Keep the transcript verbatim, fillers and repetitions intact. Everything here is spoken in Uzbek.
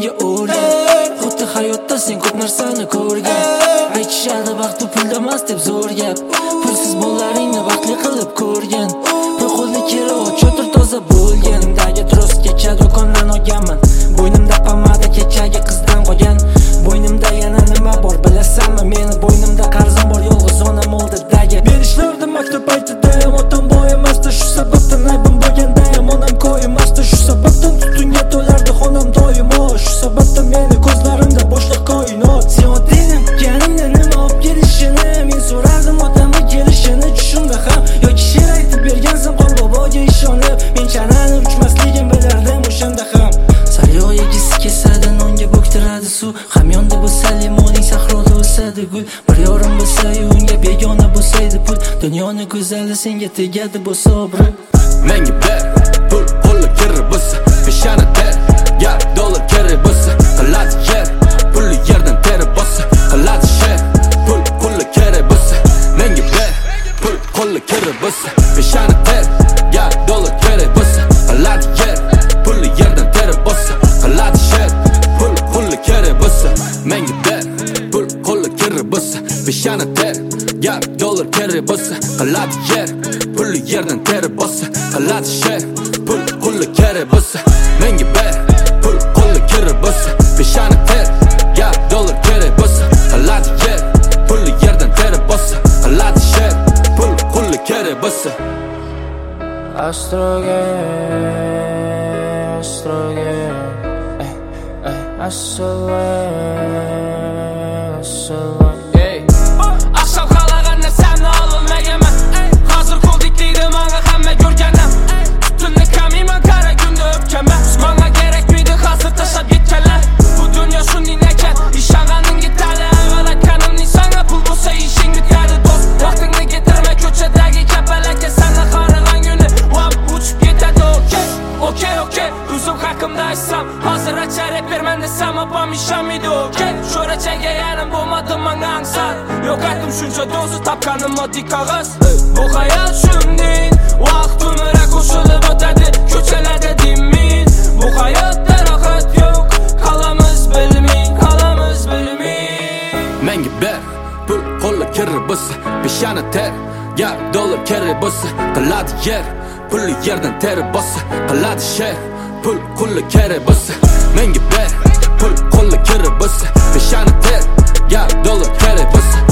menga o'rgan. Xuddi hayotda sen ko'p narsani ko'rgan. Aytishadi vaqt u pulda emas deb zo'r gap. Pulsiz bo'llaringni vaqtli qilib ko'rgan. Pul qo'lni kirov cho'tir toza bo'lganimdagi trostgacha do'kondan olganman. Bo'ynimda pomada kechagi qizdan qolgan. Bo'ynimda yana nima bor bilasanmi? Meni bo'ynimda qarzim bor, yolg'iz onam oldidagi. Berishlardi maktab paytida ham otam boy emasdi, shu sababdan aybim bo'lganda ham onam koyimasdi. Shu sababdan tutunga to'lardi xonam doimo. Shu sababdan meni ko'zlarimda bo'shliq koinot. Sen dedim kanimda nima olib kelishini, men so'radim otamga kelishini tushimda ham. Yoki she'r aytib bergansan qol boboga ishonib, men chanani uchmasligim bilardim o'shanda ham. Saryo yegisi kesadi, nonga bo'ktiradi suv. Hamyonda bo'lsa limoning, sahroda o'sadi gul. Bir yorim bo'lsa unga begona bo'lsaydi pul. Dunyoni go'zali senga tegadi bo'lsa obro'. Menga ber pul qo'lga kirib bo'lsa, peshona ter, gap dollar kerak bo'lsa, qiladi yer, pulli yerdan terib bo'lsa, qiladi sher, pul qo'lga kerak bo'lsa. Menga ber pul qo'lga kirib bo'lsa, peshona ter, gap dollar kerak bo'lsa, qiladi yer, pulli yerdan terib bo'lsa, qiladi sher, pul qo'lga kerak bo'lsa. Menga ber pul qo'lga kirib bo'lsa, peshona ter, gap dollar kerak bo'lsa, qiladi yer, pulli yerdan terib bo'lsa, qiladi sher, pul qo'lga kerak bo'lsa. Menga ber pul qo'lga kirib bo'lsa, peshona ter, gap dollar kerak bo'lsa, qiladi yer, pulli yerdan terib bo'lsa, qiladi sher, pul qo'lga kerak bo'lsa. Astroga, astroga, ey, ey, astroga, astroga. Akşam qalagan narsamni ololmaganman. Hozir qo'ldik deydi menga hamma ko'rganim. Tunni kamiman qara kunda o'pganman. Menga kerak deydi hozir tashlab ketganlar. Bu dunyo shunday nakat, ishonganing yetadi. Avval aytganimning senga pul bo'lsa ishing bitadi do'st. Vaqtingni ketirma ko'chadagi kapalakka sana qaragan kuni vab uchib ketadi. Okey, okey, okey. O'zim haqimda aytsam, hozir acharib berman desam opam ishonmaydi. Okey, sho'rachaga yarim bo'lmadi menga ansar. Yo'q aytdim shuncha do'zi topganim moddiy qog'oz. Bu hayot shunday, vaqt umra qo'shilib o'tadi ko'chalarda demin. Bu hayotda rohat yo'q, qolamiz bilmay, qolamiz bilmay. Menga ber pul qo'lga kirib bo'lsa, peshona ter, gap dollar kerak bo'lsa, qiladi yer, pulli yerdan terib bo'lsa, qiladi sher, pul qo'lga kerak bo'lsa. Menga ber pul qo'lga kirib bo'lsa, peshona ter, gap dollar kerak bo'lsa,